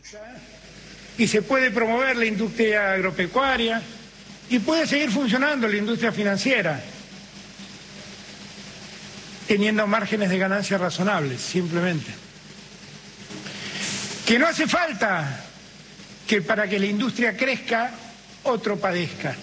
Y se puede promover la industria agropecuaria y puede seguir funcionando la industria financiera, teniendo márgenes de ganancia razonables, simplemente. Que no hace falta que para que la industria crezca, otro padezca.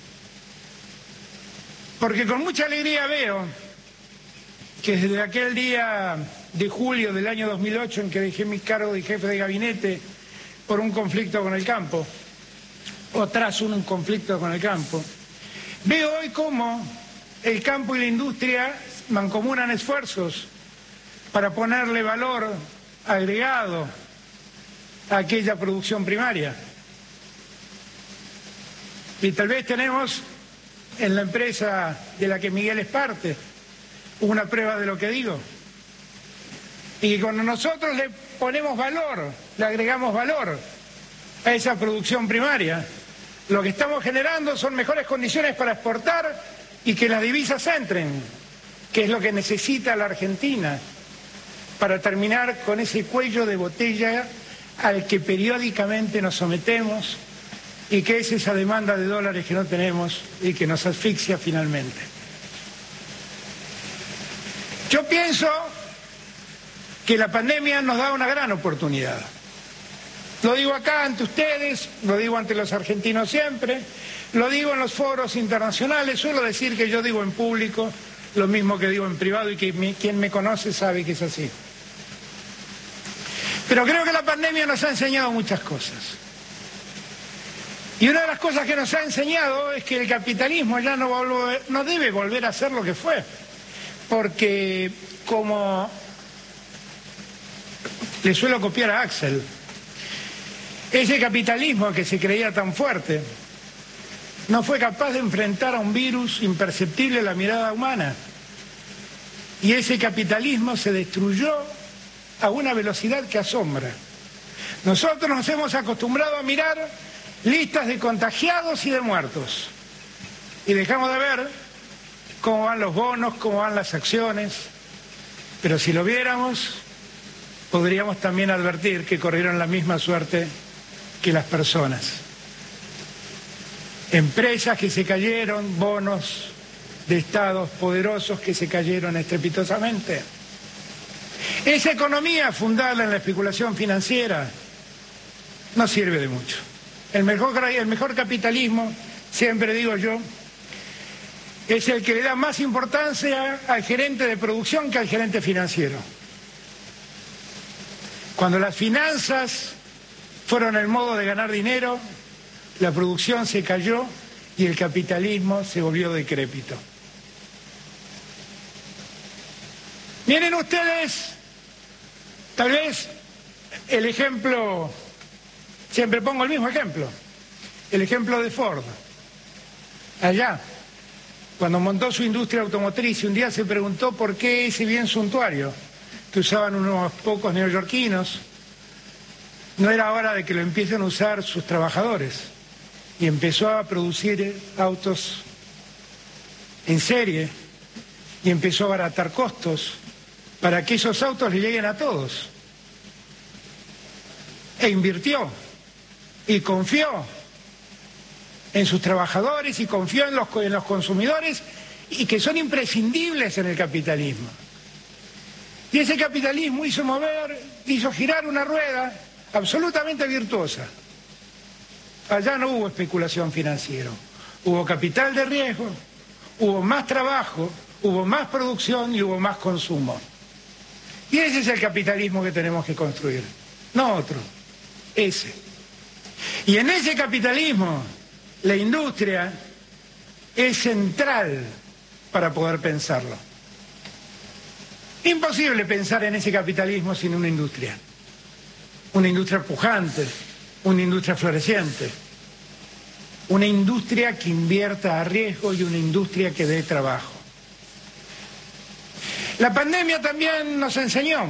Porque con mucha alegría veo que desde aquel día de julio del año 2008 en que dejé mi cargo de jefe de gabinete por un conflicto con el campo, o tras un conflicto con el campo, veo hoy cómo el campo y la industria mancomunan esfuerzos para ponerle valor agregado a aquella producción primaria. Y tal vez tenemos en la empresa de la que Miguel es parte una prueba de lo que digo. Y cuando nosotros le ponemos valor, le agregamos valor a esa producción primaria, lo que estamos generando son mejores condiciones para exportar y que las divisas entren, que es lo que necesita la Argentina para terminar con ese cuello de botella al que periódicamente nos sometemos y que es esa demanda de dólares que no tenemos y que nos asfixia finalmente. Yo pienso que la pandemia nos da una gran oportunidad. Lo digo acá ante ustedes, lo digo ante los argentinos siempre, lo digo en los foros internacionales, suelo decir que yo digo en público lo mismo que digo en privado y que quien me conoce sabe que es así. Pero creo que la pandemia nos ha enseñado muchas cosas. Y una de las cosas que nos ha enseñado es que el capitalismo ya no debe volver a ser lo que fue. Porque, como le suelo copiar a Axel, ese capitalismo que se creía tan fuerte no fue capaz de enfrentar a un virus imperceptible a la mirada humana. Y ese capitalismo se destruyó a una velocidad que asombra. Nosotros nos hemos acostumbrado a mirar listas de contagiados y de muertos. Y dejamos de ver cómo van los bonos, cómo van las acciones. Pero si lo viéramos, podríamos también advertir que corrieron la misma suerte que las personas. Empresas que se cayeron, bonos de estados poderosos que se cayeron estrepitosamente. Esa economía fundada en la especulación financiera no sirve de mucho. El mejor capitalismo, siempre digo yo, es el que le da más importancia al gerente de producción que al gerente financiero. Cuando las finanzas fueron el modo de ganar dinero, la producción se cayó y el capitalismo se volvió decrépito. Miren ustedes, tal vez el ejemplo, siempre pongo el mismo ejemplo, el ejemplo de Ford. Allá, cuando montó su industria automotriz, un día se preguntó por qué ese bien suntuario que usaban unos pocos neoyorquinos no era hora de que lo empiecen a usar sus trabajadores. Y empezó a producir autos en serie y empezó a abaratar costos para que esos autos le lleguen a todos. E invirtió y confió en sus trabajadores y confió en los consumidores y que son imprescindibles en el capitalismo. Y ese capitalismo hizo girar una rueda absolutamente virtuosa. Allá no hubo especulación financiera, hubo capital de riesgo, hubo más trabajo, hubo más producción y hubo más consumo. Y ese es el capitalismo que tenemos que construir, no otro, ese. Y en ese capitalismo la industria es central para poder pensarlo. Imposible pensar en ese capitalismo sin una industria pujante, una industria floreciente, una industria que invierta a riesgo y una industria que dé trabajo. La pandemia también nos enseñó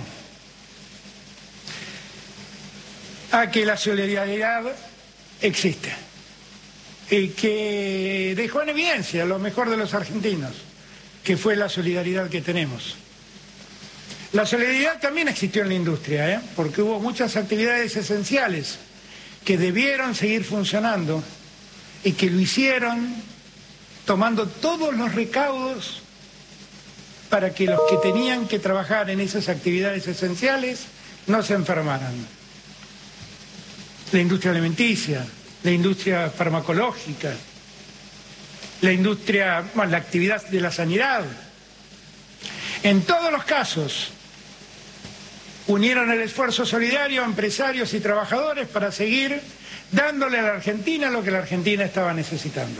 a que la solidaridad existe y que dejó en evidencia lo mejor de los argentinos, que fue la solidaridad que tenemos. La solidaridad también existió en la industria, porque hubo muchas actividades esenciales que debieron seguir funcionando y que lo hicieron tomando todos los recaudos para que los que tenían que trabajar en esas actividades esenciales no se enfermaran. La industria alimenticia, la industria farmacológica, la actividad de la sanidad. En todos los casos, unieron el esfuerzo solidario a empresarios y trabajadores para seguir dándole a la Argentina lo que la Argentina estaba necesitando.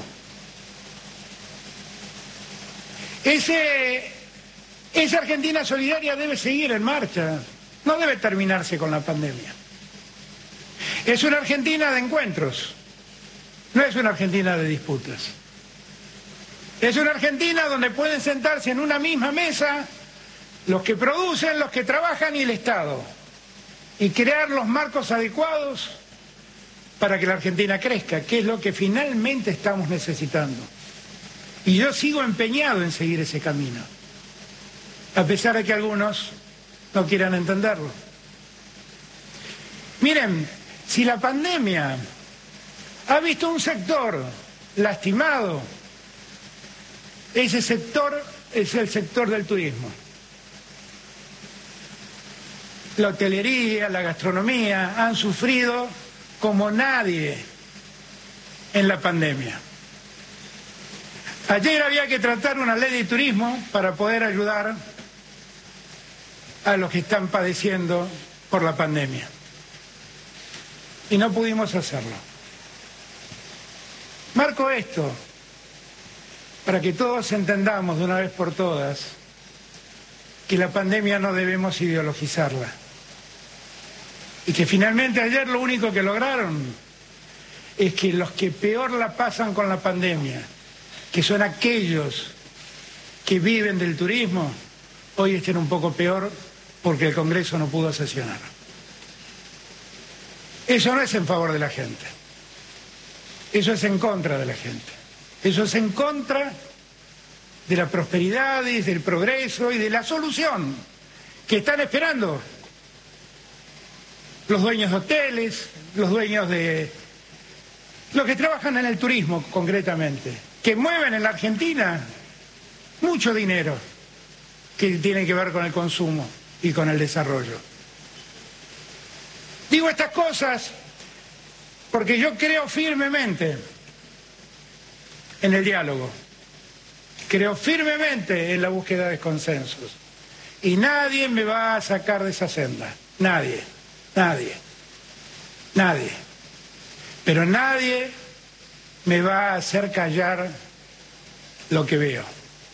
Esa Argentina solidaria debe seguir en marcha, no debe terminarse con la pandemia. Es una Argentina de encuentros, no es una Argentina de disputas. Es una Argentina donde pueden sentarse en una misma mesa los que producen, los que trabajan y el Estado, y crear los marcos adecuados para que la Argentina crezca, que es lo que finalmente estamos necesitando. Y yo sigo empeñado en seguir ese camino, a pesar de que algunos no quieran entenderlo. Miren, si la pandemia ha visto un sector lastimado, ese sector es el sector del turismo. La hotelería, la gastronomía han sufrido como nadie en la pandemia. Ayer había que tratar una ley de turismo para poder ayudar a los que están padeciendo por la pandemia. Y no pudimos hacerlo. Marco esto para que todos entendamos de una vez por todas que la pandemia no debemos ideologizarla. Y que finalmente ayer lo único que lograron es que los que peor la pasan con la pandemia, que son aquellos que viven del turismo, hoy estén un poco peor porque el Congreso no pudo sesionar. Eso no es en favor de la gente, eso es en contra de la gente, eso es en contra de la prosperidad y del progreso y de la solución que están esperando los dueños de hoteles, los dueños de... los que trabajan en el turismo concretamente, que mueven en la Argentina mucho dinero que tiene que ver con el consumo y con el desarrollo. Digo estas cosas porque yo creo firmemente en el diálogo, creo firmemente en la búsqueda de consensos y nadie me va a sacar de esa senda, nadie. Pero nadie me va a hacer callar lo que veo.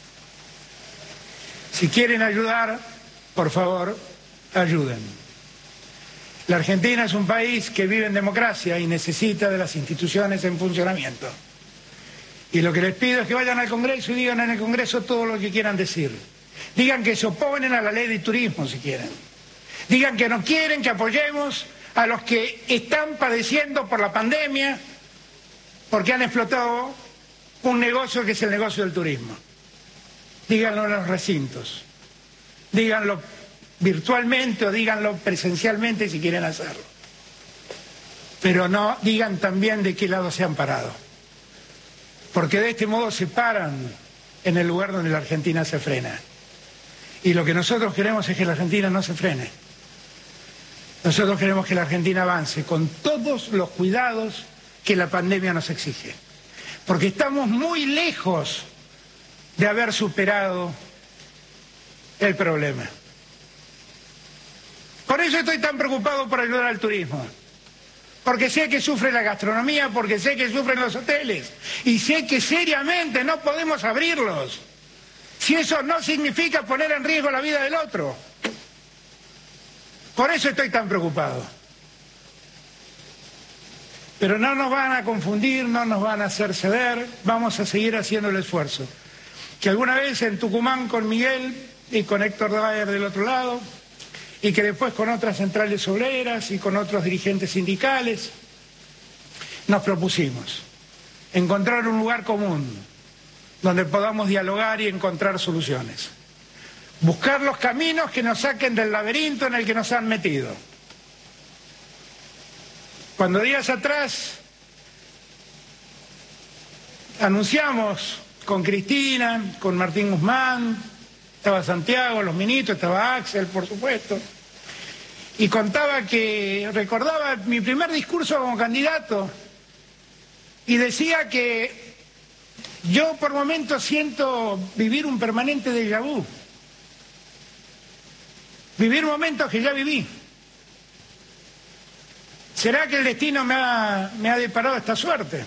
Si quieren ayudar, por favor, ayuden. La Argentina es un país que vive en democracia y necesita de las instituciones en funcionamiento. Y lo que les pido es que vayan al Congreso y digan en el Congreso todo lo que quieran decir. Digan que se oponen a la ley de turismo si quieren. Digan que no quieren que apoyemos a los que están padeciendo por la pandemia porque han explotado un negocio que es el negocio del turismo. Díganlo en los recintos, díganlo virtualmente o díganlo presencialmente si quieren hacerlo. Pero no digan también de qué lado se han parado, porque de este modo se paran en el lugar donde la Argentina se frena. Y lo que nosotros queremos es que la Argentina no se frene. Nosotros queremos que la Argentina avance con todos los cuidados que la pandemia nos exige, porque estamos muy lejos de haber superado el problema. Por eso estoy tan preocupado por ayudar al turismo, porque sé que sufre la gastronomía, porque sé que sufren los hoteles y sé que seriamente no podemos abrirlos si eso no significa poner en riesgo la vida del otro. Por eso estoy tan preocupado. Pero no nos van a confundir, no nos van a hacer ceder, vamos a seguir haciendo el esfuerzo. Que alguna vez en Tucumán con Miguel y con Héctor Bayer del otro lado, y que después con otras centrales obreras y con otros dirigentes sindicales, nos propusimos encontrar un lugar común donde podamos dialogar y encontrar soluciones. buscar los caminos que nos saquen del laberinto en el que nos han metido. Cuando días atrás anunciamos con Cristina, con Martín Guzmán, estaba Santiago, los ministros, estaba Axel, por supuesto, y contaba que recordaba mi primer discurso como candidato y decía que yo por momentos siento vivir un permanente déjà vu, vivir momentos que ya viví. ¿Será que el destino me ha deparado esta suerte?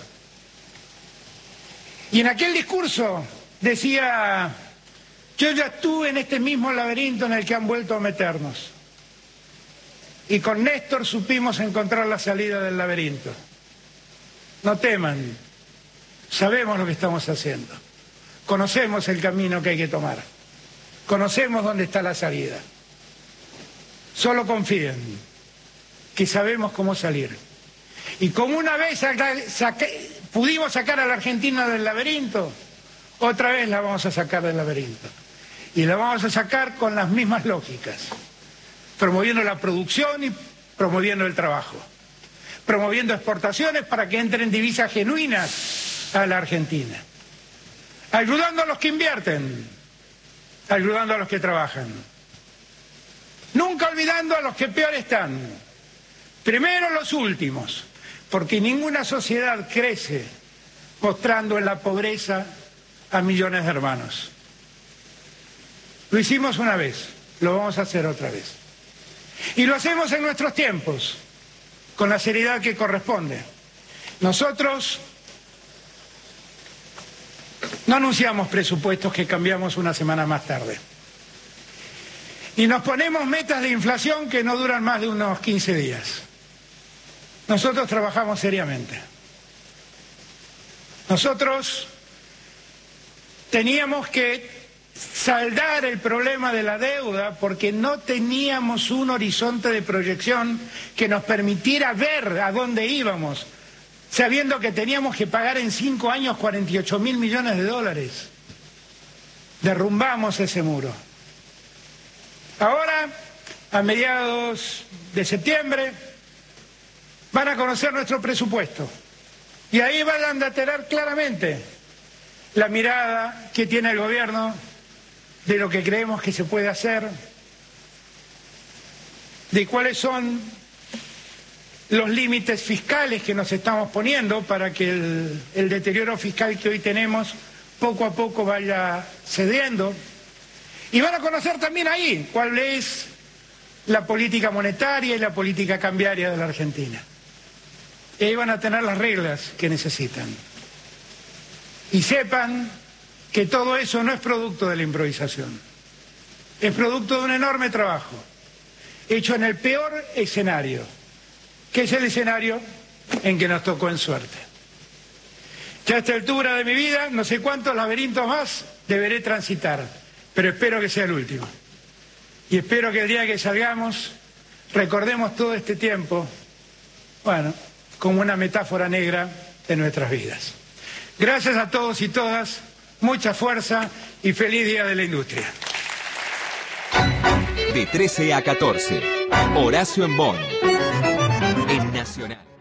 Y en aquel discurso decía, yo ya estuve en este mismo laberinto en el que han vuelto a meternos. Y con Néstor supimos encontrar la salida del laberinto. No teman, sabemos lo que estamos haciendo. Conocemos el camino que hay que tomar. Conocemos dónde está la salida. Solo confíen, que sabemos cómo salir. Y como una vez pudimos sacar a la Argentina del laberinto, otra vez la vamos a sacar del laberinto. Y la vamos a sacar con las mismas lógicas, promoviendo la producción y promoviendo el trabajo, promoviendo exportaciones para que entren divisas genuinas a la Argentina, ayudando a los que invierten, ayudando a los que trabajan, nunca olvidando a los que peor están, primero los últimos, porque ninguna sociedad crece mostrando en la pobreza a millones de hermanos. Lo hicimos una vez, lo vamos a hacer otra vez. Y lo hacemos en nuestros tiempos, con la seriedad que corresponde. Nosotros no anunciamos presupuestos que cambiamos una semana más tarde. Y nos ponemos metas de inflación que no duran más de unos 15 días. Nosotros trabajamos seriamente. Nosotros teníamos que saldar el problema de la deuda porque no teníamos un horizonte de proyección que nos permitiera ver a dónde íbamos, sabiendo que teníamos que pagar en 5 años 48.000 millones de dólares. Derrumbamos ese muro. Ahora, a mediados de septiembre, van a conocer nuestro presupuesto y ahí van a tener claramente la mirada que tiene el gobierno de lo que creemos que se puede hacer, de cuáles son los límites fiscales que nos estamos poniendo para que el deterioro fiscal que hoy tenemos poco a poco vaya cediendo. Y van a conocer también ahí cuál es la política monetaria y la política cambiaria de la Argentina. Y ahí van a tener las reglas que necesitan. Y sepan que todo eso no es producto de la improvisación. Es producto de un enorme trabajo, hecho en el peor escenario, que es el escenario en que nos tocó en suerte. Ya a esta altura de mi vida, no sé cuántos laberintos más deberé transitar, pero espero que sea el último. Y espero que el día que salgamos, recordemos todo este tiempo, bueno, como una metáfora negra de nuestras vidas. Gracias a todos y todas, mucha fuerza y feliz Día de la Industria. De 13 a 14, Horacio en Bonn, en Nacional.